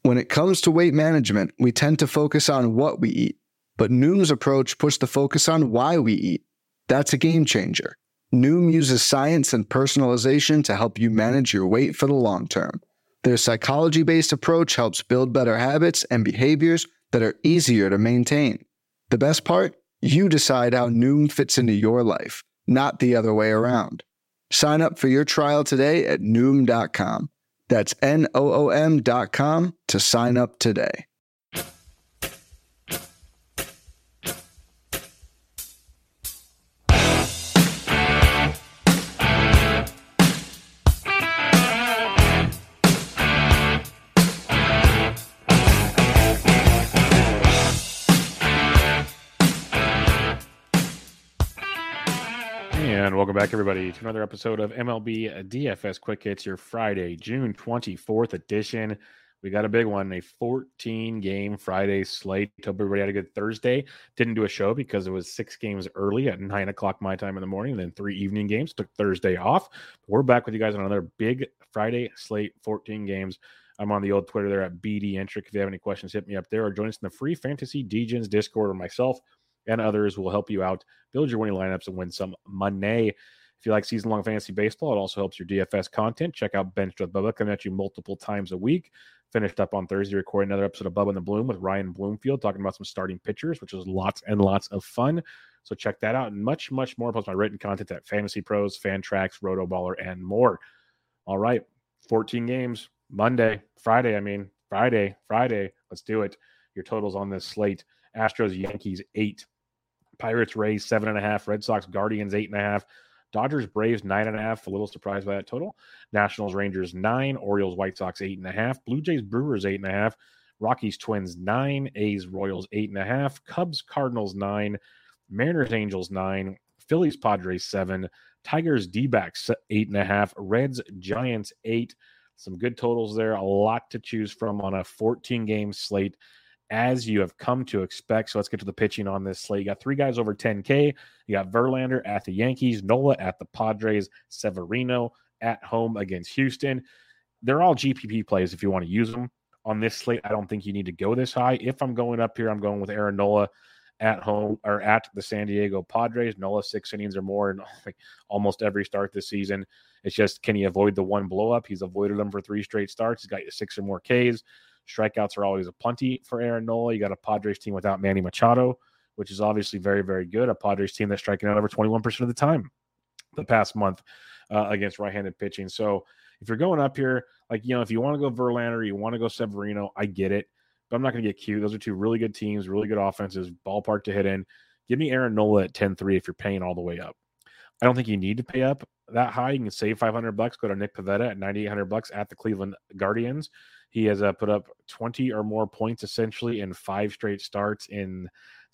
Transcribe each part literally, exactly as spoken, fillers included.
When it comes to weight management, we tend to focus on what we eat, but Noom's approach puts the focus on why we eat. That's a game changer. Noom uses science and personalization to help you manage your weight for the long term. Their psychology-based approach helps build better habits and behaviors that are easier to maintain. The best part? You decide how Noom fits into your life, not the other way around. Sign up for your trial today at Noom dot com. That's N O O M dot com to sign up today. And welcome back, everybody, to another episode of M L B D F S Quick Hits, your Friday, June twenty-fourth edition. We got a big one, a fourteen-game Friday slate. Hope everybody had a good Thursday. Didn't do a show because it was six games early at nine o'clock my time in the morning, and then three evening games. Took Thursday off. We're back with you guys on another big Friday slate, fourteen games. I'm on the old Twitter there at B D Entric. If you have any questions, hit me up there or join us in the free Fantasy D-Gens Discord, or myself and others will help you out, build your winning lineups, and win some money. If you like season-long fantasy baseball, it also helps your D F S content. Check out Benched with Bubba, coming at you multiple times a week. Finished up on Thursday, recording another episode of Bubba and the Bloom with Ryan Bloomfield, talking about some starting pitchers, which was lots and lots of fun. So check that out, and much, much more. Plus my written content at Fantasy Pros, Fantrax, Rotoballer, and more. All right, fourteen games, Monday, Friday, I mean, Friday, Friday. Let's do it. Your totals on this slate: Astros, Yankees, eight. Pirates, Rays, seven and a half. Red Sox, Guardians, eight and a half. Dodgers, Braves, nine and a half. A little surprised by that total. Nationals, Rangers, nine. Orioles, White Sox, eight and a half. Blue Jays, Brewers, eight and a half. Rockies, Twins, nine. A's, Royals, eight and a half. Cubs, Cardinals, nine. Mariners, Angels, nine. Phillies, Padres, seven. Tigers, D-backs, eight and a half. Reds, Giants, eight. Some good totals there. A lot to choose from on a fourteen-game slate, as you have come to expect. So let's get to the pitching on this slate. You got three guys over ten K. You got Verlander at the Yankees, Nola at the Padres, Severino at home against Houston. They're all G P P plays if you want to use them. On this slate, I don't think you need to go this high. If I'm going up here, I'm going with Aaron Nola at home, or at the San Diego Padres. Nola six innings or more in like almost every start this season. It's just, can he avoid the one blow up? He's avoided them for three straight starts. He's got six or more Ks. Strikeouts are always a plenty for Aaron Nola. You got a Padres team without Manny Machado, which is obviously very, very good. A Padres team that's striking out over twenty-one percent of the time the past month uh, against right-handed pitching. So if you're going up here, like, you know, if you want to go Verlander, you want to go Severino, I get it. But I'm not going to get cute. Those are two really good teams, really good offenses, ballpark to hit in. Give me Aaron Nola at ten three if you're paying all the way up. I don't think you need to pay up that high. You can save five hundred bucks. Go to Nick Pivetta at ninety-eight hundred bucks at the Cleveland Guardians. He has uh, put up twenty or more points essentially in five straight starts in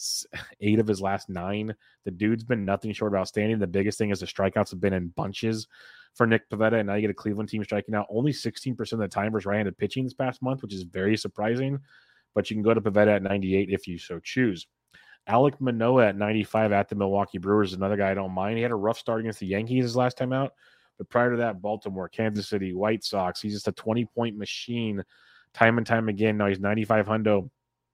eight of his last nine. The dude's been nothing short of outstanding. The biggest thing is the strikeouts have been in bunches for Nick Pivetta, and now you get a Cleveland team striking out only sixteen percent of the time versus right-handed pitching this past month, which is very surprising. But you can go to Pivetta at ninety-eight if you so choose. Alek Manoah at ninety-five at the Milwaukee Brewers is another guy I don't mind. He had a rough start against the Yankees his last time out. But prior to that, Baltimore, Kansas City, White Sox. He's just a twenty-point machine time and time again. Now he's ninety-five hundo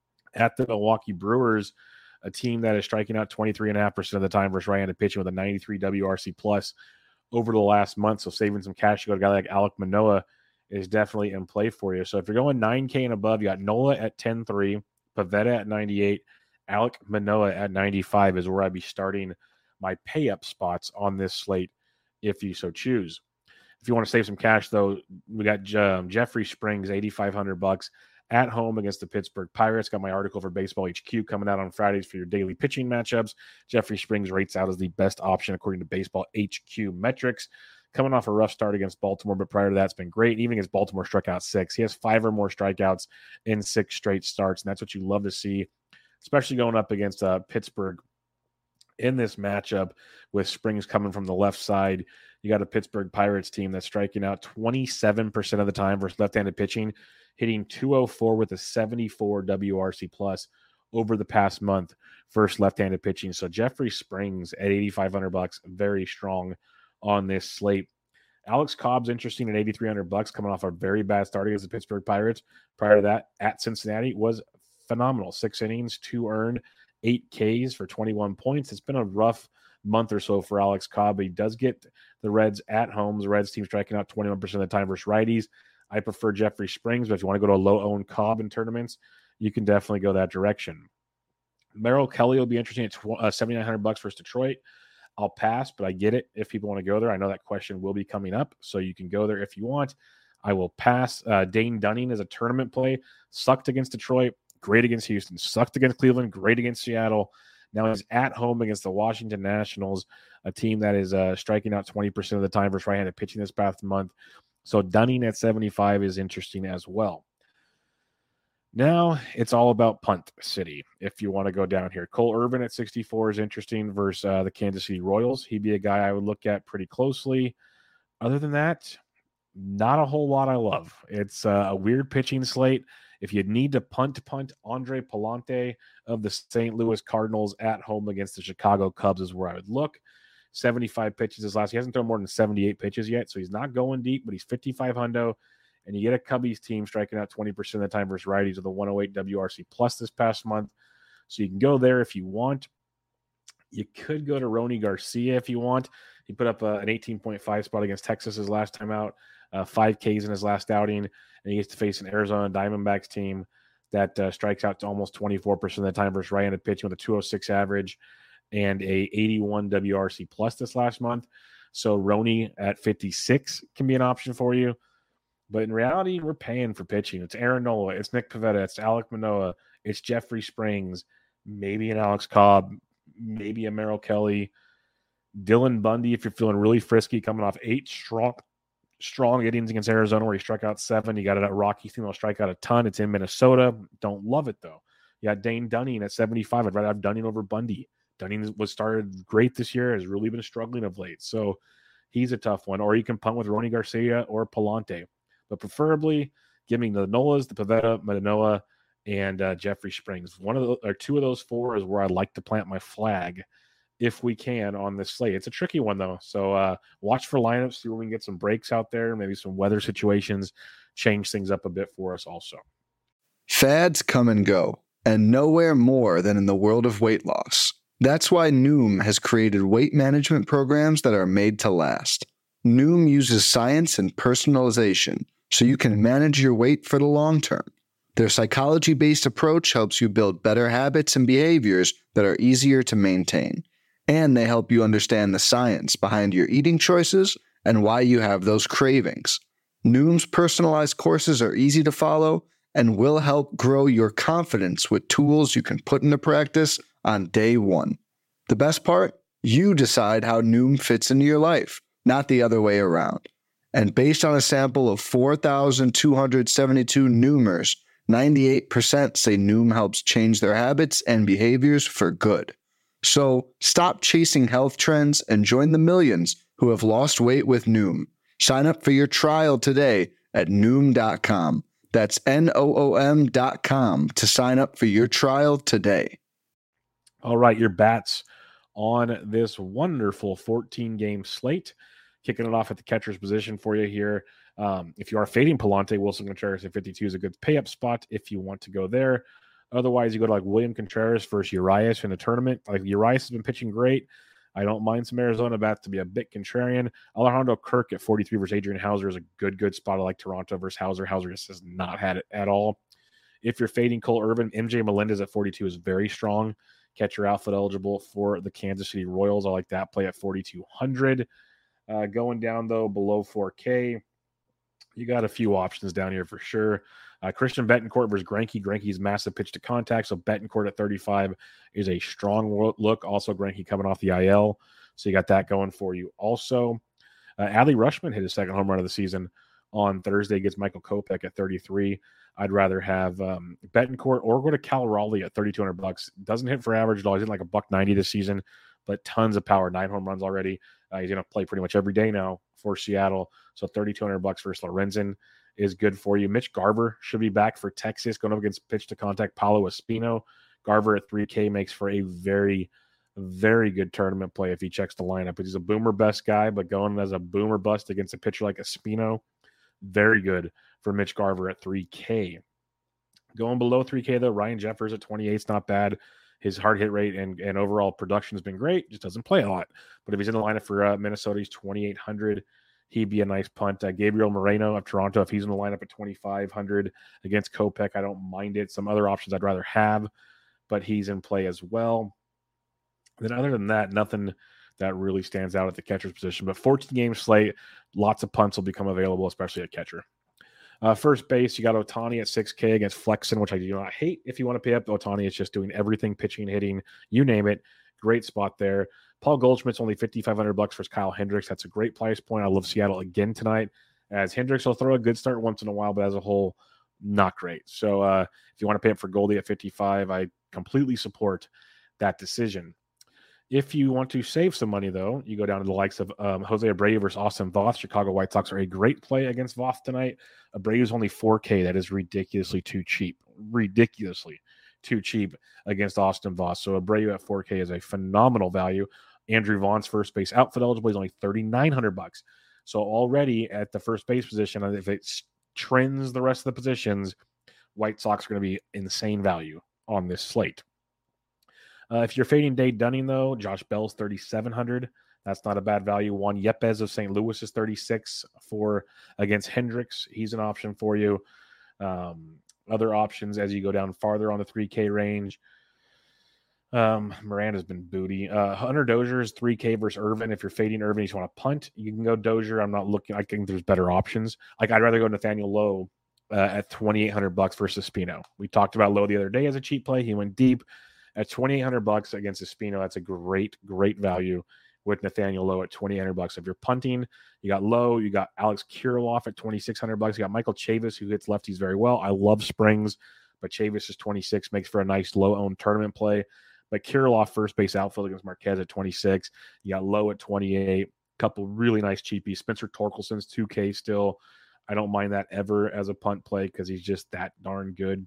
at the Milwaukee Brewers, a team that is striking out twenty-three point five percent of the time versus right-handed pitching with a ninety-three W R C plus over the last month. So saving some cash to go to a guy like Alek Manoah is definitely in play for you. So if you're going nine K and above, you got Nola at ten three, Pivetta at ninety-eight, Alek Manoah at ninety-five is where I'd be starting my pay-up spots on this slate, if you so choose. If you want to save some cash, though, we got um, Jeffrey Springs, eighty-five hundred bucks at home against the Pittsburgh Pirates. Got my article for Baseball H Q coming out on Fridays for your daily pitching matchups. Jeffrey Springs rates out as the best option according to Baseball H Q metrics. Coming off a rough start against Baltimore, but prior to that, it's been great. Even against Baltimore, struck out six. He has five or more strikeouts in six straight starts, and that's what you love to see, especially going up against uh, Pittsburgh in this matchup with Springs coming from the left side. You got a Pittsburgh Pirates team that's striking out twenty-seven percent of the time versus left-handed pitching, hitting two oh four with a seventy-four W R C plus over the past month versus left-handed pitching. So Jeffrey Springs at eighty-five hundred bucks, very strong on this slate. Alex Cobb's interesting at eighty-three hundred bucks, coming off a very bad start against the Pittsburgh Pirates. Prior to that, at Cincinnati, was phenomenal. Six innings, two earned, eight Ks for twenty-one points. It's been a rough month or so for Alex Cobb, but he does get the Reds at home. The Reds team striking out twenty-one percent of the time versus righties. I prefer Jeffrey Springs, but if you want to go to a low-owned Cobb in tournaments, you can definitely go that direction. Merrill Kelly will be interesting at uh, seventy-nine hundred bucks versus Detroit. I'll pass, but I get it if people want to go there. I know that question will be coming up, so you can go there if you want. I will pass. Uh, Dane Dunning is a tournament play. Sucked against Detroit, great against Houston. Sucked against Cleveland, great against Seattle. Now he's at home against the Washington Nationals, a team that is uh, striking out twenty percent of the time versus right-handed pitching this past month. So Dunning at seventy-five is interesting as well. Now it's all about punt city. If you want to go down here, Cole Irvin at sixty-four is interesting versus uh, the Kansas City Royals. He'd be a guy I would look at pretty closely. Other than that, not a whole lot I love. It's uh, a weird pitching slate. If you need to punt, punt, Andre Palante of the Saint Louis Cardinals at home against the Chicago Cubs is where I would look. seventy-five pitches his last. He hasn't thrown more than seventy-eight pitches yet, so he's not going deep, but he's fifty-five hundo. And you get a Cubbies team striking out twenty percent of the time versus righties with a one oh eight W R C plus this past month. So you can go there if you want. You could go to Rony Garcia if you want. He put up a, an eighteen point five spot against Texas his last time out, uh, five Ks in his last outing, and he gets to face an Arizona Diamondbacks team that uh, strikes out to almost twenty-four percent of the time versus right-handed pitching with a two oh six average and a eighty-one W R C plus this last month. So Rony at fifty-six can be an option for you. But in reality, we're paying for pitching. It's Aaron Nola, it's Nick Pivetta, it's Alek Manoah, it's Jeffrey Springs, maybe an Alex Cobb, maybe a Merrill Kelly, Dylan Bundy if you're feeling really frisky, coming off eight strong strong innings against Arizona where he struck out seven. You got it at Rocky team that'll strike out a ton. It's in Minnesota. Don't love it, though. You got Dane Dunning at seventy-five. I'd rather have Dunning over Bundy. Dunning was started great this year, has really been struggling of late. So he's a tough one. Or you can punt with Rony Garcia or Palante. But preferably, give me the Nolas, the Pivetta, Manoah, and uh, Jeffrey Springs. One of the, or two of those four is where I'd like to plant my flag if we can on this slate. It's a tricky one, though. So uh, watch for lineups, see where we can get some breaks out there, maybe some weather situations, change things up a bit for us also. Fads come and go, and nowhere more than in the world of weight loss. That's why Noom has created weight management programs that are made to last. Noom uses science and personalization so you can manage your weight for the long term. Their psychology-based approach helps you build better habits and behaviors that are easier to maintain. And they help you understand the science behind your eating choices and why you have those cravings. Noom's personalized courses are easy to follow and will help grow your confidence with tools you can put into practice on day one. The best part? You decide how Noom fits into your life, not the other way around. And based on a sample of four thousand two hundred seventy-two Noomers, ninety-eight percent say Noom helps change their habits and behaviors for good. So stop chasing health trends and join the millions who have lost weight with Noom. Sign up for your trial today at Noom dot com. That's N O O M dot com to sign up for your trial today. All right, your bats on this wonderful fourteen-game slate. Kicking it off at the catcher's position for you here. Um, if you are fading Palante, Wilson Contreras at fifty-two is a good pay-up spot if you want to go there. Otherwise, you go to like William Contreras versus Urias in a tournament. Like Urias has been pitching great. I don't mind some Arizona bats to be a bit contrarian. Alejandro Kirk at forty-three versus Adrian Hauser is a good, good spot. I like Toronto versus Hauser. Hauser just has not had it at all. If you're fading Cole Irvin, M J Melendez at forty-two is very strong. Catcher outfit eligible for the Kansas City Royals. I like that play at forty-two hundred. Uh, going down, though, below four K, you got a few options down here for sure. Uh, Christian Betancourt versus Greinke. Greinke's massive pitch to contact, so Betancourt at thirty-five is a strong look. Also, Greinke coming off the I L, so you got that going for you. Also, uh, Adley Rutschman hit his second home run of the season on Thursday against Michael Kopech at thirty-three. I'd rather have um, Betancourt or go to Cal Raleigh at thirty-two hundred bucks. Doesn't hit for average at all. He's in like a buck ninety this season, but tons of power, nine home runs already. Uh, he's going to play pretty much every day now for Seattle. So thirty-two hundred bucks versus Lorenzen is good for you. Mitch Garver should be back for Texas, going up against pitch to contact Paulo Espino. Garver at three K makes for a very Very good tournament play if he checks the lineup. He's a boomer bust guy, but going as a boomer bust against a pitcher like Espino, very good for Mitch Garver at three K. Going below three K, though, Ryan Jeffers at twenty-eight is not bad. His hard hit rate and, and overall production has been great. Just doesn't play a lot. But if he's in the lineup for uh, Minnesota, he's twenty-eight hundred. He'd be a nice punt. Uh, Gabriel Moreno of Toronto, if he's in the lineup at twenty-five hundred against Kopech, I don't mind it. Some other options I'd rather have, but he's in play as well. Then other than that, nothing that really stands out at the catcher's position. But fourteen-game slate, lots of punts will become available, especially at catcher. Uh, first base, you got Ohtani at six K against Flexen, which I do not hate. If you want to pay up, Ohtani is just doing everything, pitching, hitting, you name it. Great spot there. Paul Goldschmidt's only fifty-five hundred bucks versus Kyle Hendricks. That's a great price point. I love Seattle again tonight, as Hendricks will throw a good start once in a while, but as a whole, not great. So uh, if you want to pay up for Goldie at fifty-five, I completely support that decision. If you want to save some money, though, you go down to the likes of um, Jose Abreu versus Austin Voth. Chicago White Sox are a great play against Voth tonight. Abreu's only four K. That is ridiculously too cheap. Ridiculously too cheap against Austin Voth. So Abreu at four K is a phenomenal value. Andrew Vaughn's first base outfield eligible is only thirty-nine hundred bucks. So already at the first base position, if it trends the rest of the positions, White Sox are going to be insane value on this slate. Uh, if you're fading Dade Dunning, though, Josh Bell's thirty-seven hundred. That's not a bad value. Juan Yepes of Saint Louis is thirty-six for against Hendricks. He's an option for you. Um, other options as you go down farther on the three K range. Um, Miranda's been booty. Uh, Hunter Dozier is three K versus Irvin. If you're fading Irvin, you just want to punt, you can go Dozier. I'm not looking. I think there's better options. Like I'd rather go Nathaniel Lowe uh, at twenty-eight hundred bucks versus Espino. We talked about Lowe the other day as a cheap play. He went deep. At twenty-eight hundred bucks against Espino, that's a great, great value with Nathaniel Lowe at twenty-eight hundred bucks. If you're punting, you got Lowe, you got Alex Kirilloff at twenty-six hundred bucks. You got Michael Chavis, who hits lefties very well. I love Springs, but Chavis is twenty-six, makes for a nice low-owned tournament play. But Kirilloff, first base outfield against Marquez at twenty-six. You got Lowe at twenty-eight. A couple really nice cheapies. Spencer Torkelson's two K still. I don't mind that ever as a punt play because he's just that darn good.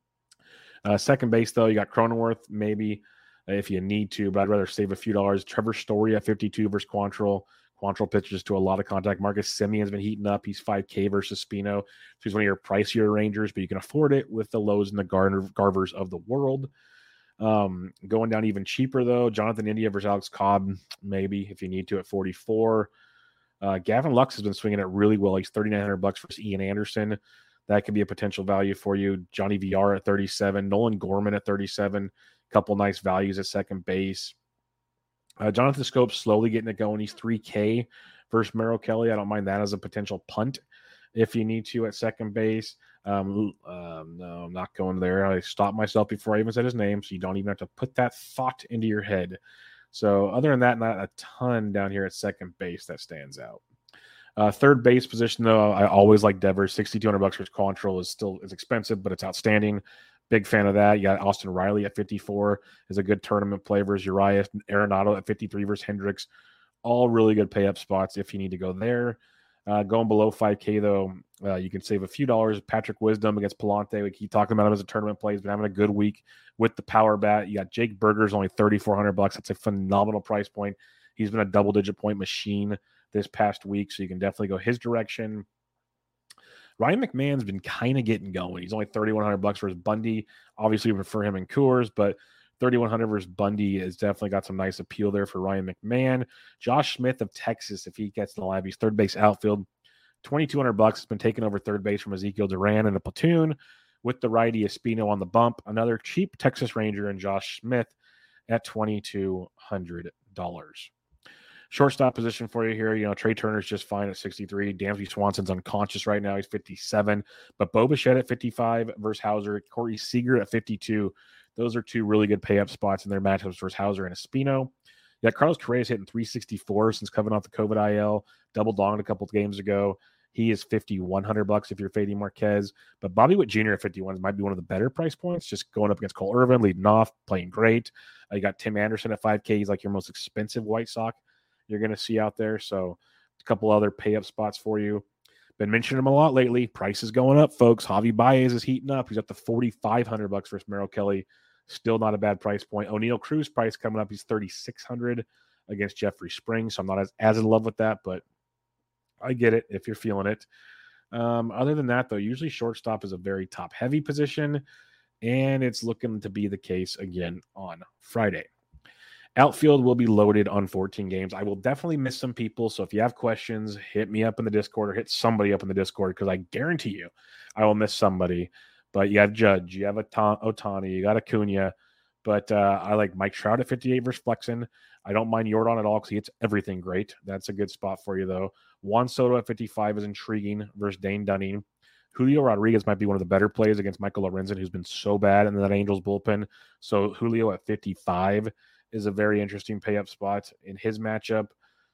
Uh, second base, though, you got Cronenworth, maybe if you need to, but I'd rather save a few dollars. Trevor Story at fifty-two versus Quantrill. Quantrill pitches to a lot of contact. Marcus Semion's been heating up. He's five K versus Espino. So he's one of your pricier Rangers, but you can afford it with the Lows and the Gar- Garvers of the world. Um, going down even cheaper, though, Jonathan India versus Alex Cobb, maybe if you need to at forty-four. Uh, Gavin Lux has been swinging it really well. He's thirty-nine hundred bucks versus Ian Anderson. That could be a potential value for you. Johnny V R at thirty-seven. Nolan Gorman at thirty-seven. Couple nice values at second base. Uh, Jonathan Scope slowly getting it going. He's three K versus Merrill Kelly. I don't mind that as a potential punt if you need to at second base. Um, um, no, I'm not going there. I stopped myself before I even said his name, so you don't even have to put that thought into your head. So other than that, not a ton down here at second base that stands out. Uh, third base position, though, I always like Devers. sixty-two hundred bucks for Quantrill is still is expensive, but it's outstanding. Big fan of that. You got Austin Riley at fifty-four is a good tournament play versus Uriah. Arenado at fifty-three versus Hendricks. All really good pay-up spots if you need to go there. Uh, going below five K, though, uh, you can save a few dollars. Patrick Wisdom against Palante. We keep talking about him as a tournament play. He's been having a good week with the power bat. You got Jake Berger's only thirty-four hundred bucks. That's a phenomenal price point. He's been a double-digit point machine this past week, so you can definitely go his direction. Ryan McMahon's been kind of getting going. He's only thirty-one hundred bucks versus Bundy. Obviously, we prefer him in Coors, but thirty-one hundred versus Bundy has definitely got some nice appeal there for Ryan McMahon. Josh Smith of Texas, if he gets in the lineup, he's third base outfield. twenty-two hundred bucks has been taken over third base from Ezekiel Duran in a platoon with the righty Espino on the bump. Another cheap Texas Ranger and Josh Smith at twenty-two hundred dollars. Shortstop position for you here. You know, Trey Turner's just fine at sixty-three. Dansby Swanson's unconscious right now. He's fifty-seven. But Bo Bichette at fifty-five versus Hauser. Corey Seager at fifty-two. Those are two really good pay-up spots in their matchups versus Hauser and Espino. Yeah, Carlos Correa's hitting three sixty-four since coming off the COVID I L. Double donged a couple of games ago. He is fifty-one hundred bucks if you're fading Marquez. But Bobby Witt Junior at fifty-one might be one of the better price points, just going up against Cole Irvin, leading off, playing great. Uh, you got Tim Anderson at five K. He's like your most expensive White Sox you're going to see out there. So a couple other pay-up spots for you. Been mentioning him a lot lately. Price is going up, folks. Javi Baez is heating up. He's up to forty-five hundred bucks versus Merrill Kelly. Still not a bad price point. O'Neal Cruz price coming up. He's thirty-six hundred against Jeffrey Springs. So I'm not as, as in love with that, but I get it if you're feeling it. Um, other than that, though, usually shortstop is a very top-heavy position, and it's looking to be the case again on Friday. Outfield will be loaded on fourteen games. I will definitely miss some people, so if you have questions, hit me up in the Discord or hit somebody up in the Discord, because I guarantee you I will miss somebody. But you have Judge, you have Ohtani, you got Acuna, but uh, I like Mike Trout at fifty-eight versus Flexen. I don't mind Yordan at all because he hits everything great. That's a good spot for you, though. Juan Soto at fifty-five is intriguing versus Dane Dunning. Julio Rodriguez might be one of the better plays against Michael Lorenzen, who's been so bad in that Angels bullpen. So Julio at fifty-five is a very interesting pay-up spot in his matchup.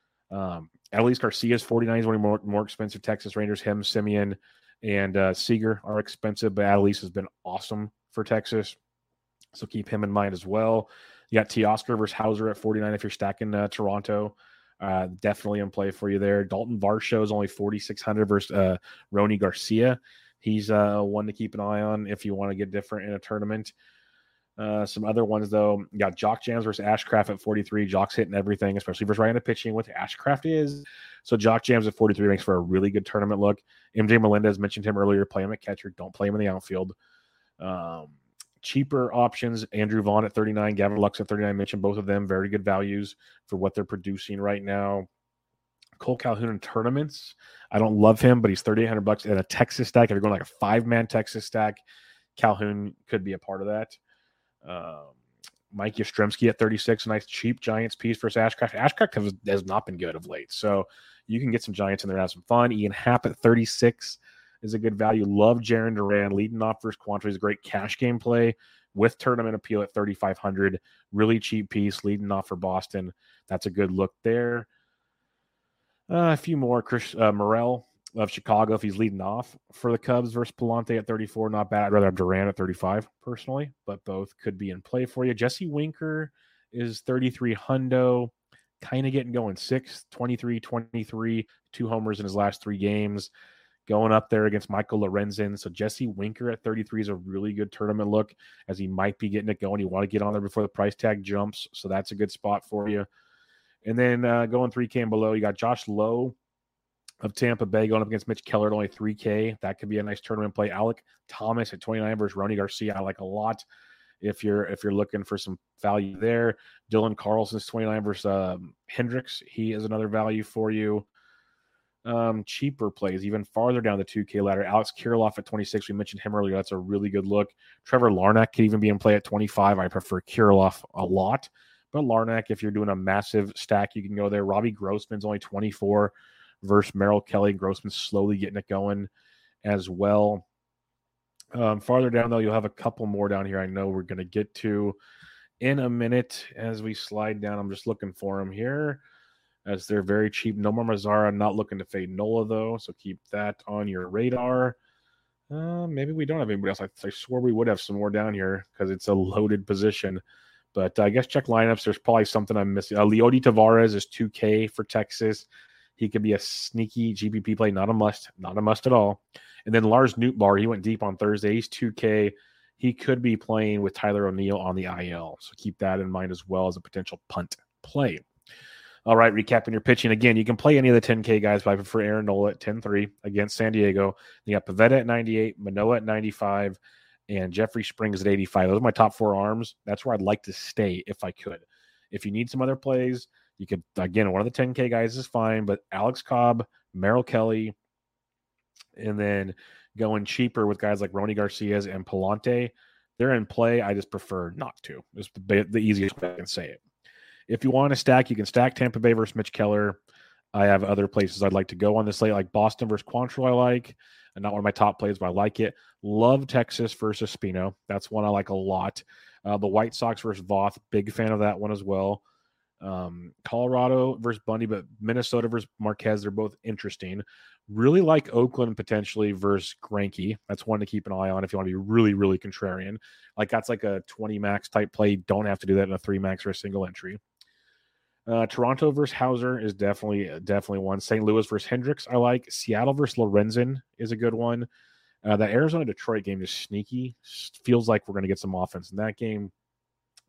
Um, Adolis Garcia is forty-nine. He's one of the more, more expensive Texas Rangers. Him, Simeon, and uh, Seager are expensive, but Adolis has been awesome for Texas. So keep him in mind as well. You got Teoscar versus Hauser at forty-nine if you're stacking uh, Toronto. Uh, definitely in play for you there. Dalton Varsho is only forty-six hundred versus uh, Rony Garcia. He's uh, one to keep an eye on if you want to get different in a tournament. Uh, some other ones, though, you got Jock Jams versus Ashcraft at forty-three. Jock's hitting everything, especially versus right-handed pitching, which Ashcraft is. So Jock Jams at forty-three makes for a really good tournament look. M J Melendez mentioned him earlier. Play him at catcher. Don't play him in the outfield. Um, cheaper options, Andrew Vaughn at thirty-nine, Gavin Lux at thirty-nine. Mentioned both of them. Very good values for what they're producing right now. Cole Calhoun in tournaments. I don't love him, but he's thirty-eight hundred bucks in a Texas stack. If you're going like a five-man Texas stack, Calhoun could be a part of that. Um, Mike Yastrzemski at thirty-six, a nice cheap Giants piece versus Ashcraft. Ashcraft has, has not been good of late, so you can get some Giants in there and have some fun. Ian Happ at thirty-six is a good value. Love Jarren Duran leading off versus Quantrill. Is a great cash game play with tournament appeal at thirty-five hundred. Really cheap piece leading off for Boston. That's a good look there. Uh, a few more. Chris uh, Morel of Chicago, if he's leading off for the Cubs versus Palante at thirty-four, not bad. I'd rather have Duran at thirty-five personally, but both could be in play for you. Jesse Winker is thirty-three hundo, kind of getting going. six, twenty-three, twenty-three, two homers in his last three games, going up there against Michael Lorenzen. So Jesse Winker at thirty-three is a really good tournament look, as he might be getting it going. You want to get on there before the price tag jumps, so that's a good spot for you. And then uh, going three K and below, you got Josh Lowe of Tampa Bay going up against Mitch Keller at only three K. That could be a nice tournament play. Alec Thomas at twenty-nine versus Rony Garcia, I like a lot if you're if you're looking for some value there. Dylan Carlson's twenty-nine versus um, Hendricks. He is another value for you. Um, cheaper plays, even farther down the two K ladder. Alex Kirilloff at twenty-six. We mentioned him earlier. That's a really good look. Trevor Larnach could even be in play at twenty-five. I prefer Kirilloff a lot. But Larnach, if you're doing a massive stack, you can go there. Robbie Grossman's only twenty-four versus Merrill Kelly. Grossman's slowly getting it going as well. Um, farther down, though, you'll have a couple more down here I know we're going to get to in a minute as we slide down. I'm just looking for them here as they're very cheap. Nomar Mazara, not looking to fade Nola, though, so keep that on your radar. Uh, maybe we don't have anybody else. I, I swore we would have some more down here because it's a loaded position. But uh, I guess check lineups. There's probably something I'm missing. Uh, Leody Taveras is two K for Texas. He could be a sneaky G P P play, not a must, not a must at all. And then Lars Nootbaar, he went deep on Thursday. He's two K. He could be playing with Tyler O'Neill on the I L. So keep that in mind as well as a potential punt play. All right, recapping your pitching. Again, you can play any of the ten K guys, but I prefer Aaron Nola at ten three against San Diego. You got Pivetta at ninety-eight, Manoah at ninety-five, and Jeffrey Springs at eighty-five. Those are my top four arms. That's where I'd like to stay if I could. If you need some other plays, you could, again, one of the ten K guys is fine, but Alex Cobb, Merrill Kelly, and then going cheaper with guys like Rony Garcias and Palante, they're in play. I just prefer not to. It's the, the easiest way I can say it. If you want to stack, you can stack Tampa Bay versus Mitch Keller. I have other places I'd like to go on this slate, like Boston versus Quantrill I like. And not one of my top plays, but I like it. Love Texas versus Espino. That's one I like a lot. Uh, the White Sox versus Voth, big fan of that one as well. Um, Colorado versus Bundy, but Minnesota versus Marquez, they're both interesting. Really like Oakland potentially versus Greinke. That's one to keep an eye on if you want to be really, really contrarian. Like that's like a twenty max type play. Don't have to do that in a three max or a single entry. Uh, Toronto versus Hauser is definitely definitely one. Saint Louis versus Hendricks I like. Seattle versus Lorenzen is a good one. Uh, that Arizona-Detroit game is sneaky. Feels like we're going to get some offense in that game.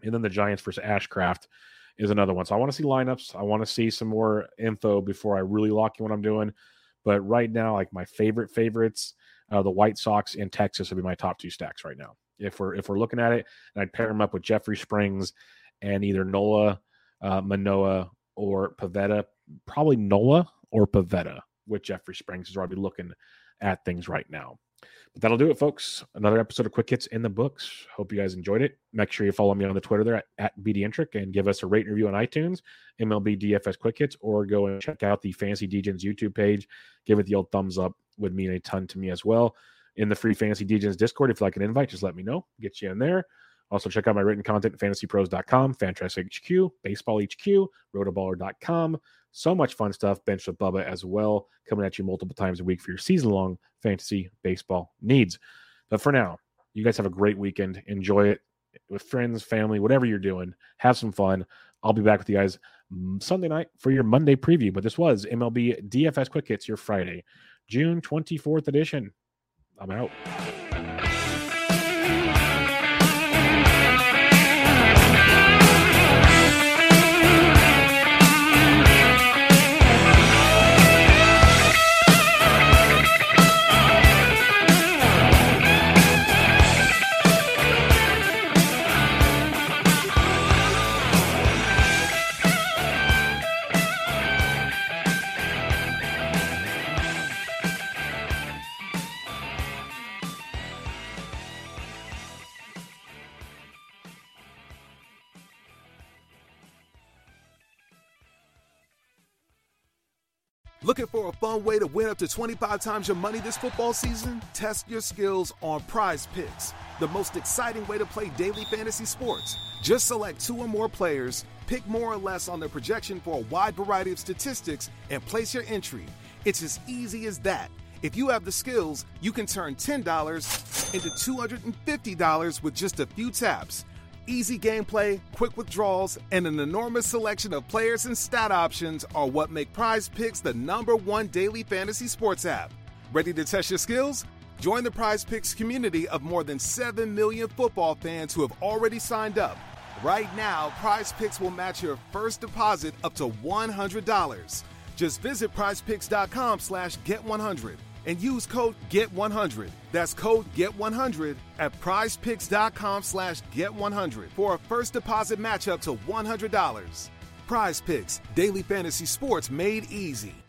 And then the Giants versus Ashcraft is another one. So I want to see lineups. I want to see some more info before I really lock in what I'm doing. But right now, like my favorite favorites, uh, the White Sox and Texas would be my top two stacks right now. If we're if we're looking at it, and I'd pair them up with Jeffrey Springs and either Nola, uh, Manoah, or Pivetta. Probably Nola or Pivetta with Jeffrey Springs is where I'd be looking at things right now. But that'll do it, folks. Another episode of Quick Hits in the books. Hope you guys enjoyed it. Make sure you follow me on the Twitter there at, at BDintric and give us a rate and review on iTunes, M L B D F S Quick Hits, or go and check out the Fantasy Degens YouTube page. Give it the old thumbs up. Would mean a ton to me as well. In the free Fantasy Degens Discord, if you'd like an invite, just let me know. Get you in there. Also, check out my written content at fantasy pros dot com, Fantrax H Q, Baseball H Q, rotoballer dot com. So much fun stuff. Bench with Bubba as well, coming at you multiple times a week for your season-long fantasy baseball needs. But for now, you guys have a great weekend. Enjoy it with friends, family, whatever you're doing. Have some fun. I'll be back with you guys Sunday night for your Monday preview. But this was M L B D F S Quick Hits, your Friday, June twenty-fourth edition. I'm out. Looking for a fun way to win up to twenty-five times your money this football season? Test your skills on Prize Picks, the most exciting way to play daily fantasy sports. Just select two or more players, pick more or less on their projection for a wide variety of statistics, and place your entry. It's as easy as that. If you have the skills, you can turn ten dollars into two hundred fifty dollars with just a few taps. Easy gameplay, quick withdrawals, and an enormous selection of players and stat options are what make Prize Picks the number one daily fantasy sports app. Ready to test your skills? Join the Prize Picks community of more than seven million football fans who have already signed up. Right now, Prize Picks will match your first deposit up to one hundred dollars. Just visit prizepicks.com slash get one hundred and use code get one hundred. That's code get one hundred at prizepicks.com slash get one hundred for a first deposit match up to one hundred dollars. Prize Picks, daily fantasy sports made easy.